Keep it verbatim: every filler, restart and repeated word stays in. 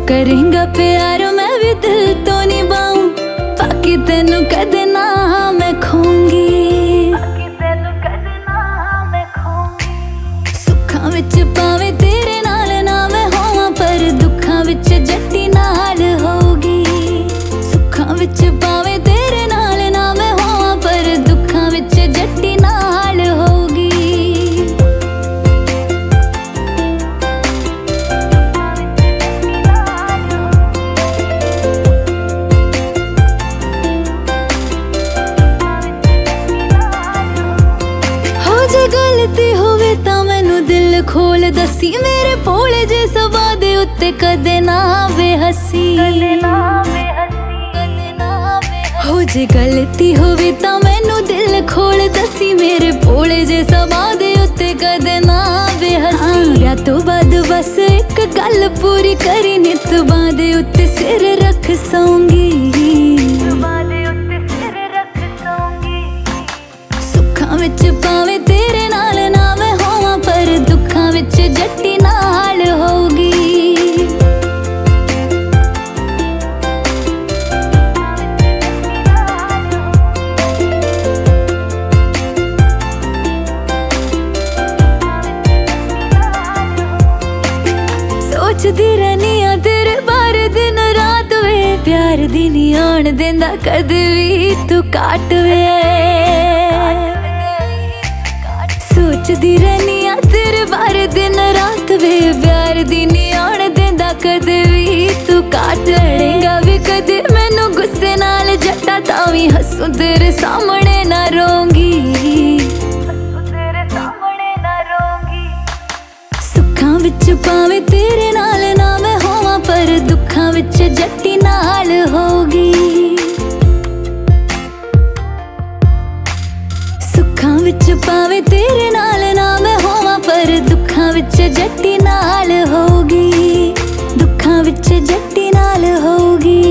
करेंगा प्यार मैं भी दिल तो निभाऊं, बाकी तेनू कदे ना मैं खोंगी। सुखां विच पावे तेरे नाल ना मैं होवां, पर दुखां विच जट्टी नाल होगी। सुखां विच पावे तेरे नाल ना मैं होवां, पर दुखां विच जट्टी नाल होगी। जे गलती होवे तां मैनू दिल खोल दसी, मेरे भोले जे सवा दे उत्ते कदे ना वे हसी। हो जे गलती होवे तां मैनू दिल खोल दसी, मेरे भोले जे सवा दे उत्ते कदे ना वे हसी। ब्याह तो बाद बस एक गल पूरी करी, नित बांदे उत्ते सिर रख सौंगी। सुखां विच पावे तेरे नाल ना मैं होवां, पर दुखां विच जट्टी नाल होगी। सोचदी रहनी आ तेरे बारे दिन रात वे, प्यार दी नी आण देंदा कदे भी तू काट वे। सोचदी रहनी आ तेरे बारे दिन रात वे, प्यार दी नी आण देंदा कदे भी तू काट। लड़ेगा भी कदे मैनू गुस्से नाल जट्टा, तां वी हसूं तेरे सामने ना रोंगी। सुखां विच पावे तेरे नाल ना मैं होवां, पर दुखां विच जट्टी नाल होगी। सुखां विच पावे तेरे नाल ना मैं होवां, पर दुखां विच जट्टी नाल होगी। दुखां विच जट्टी नाल होगी।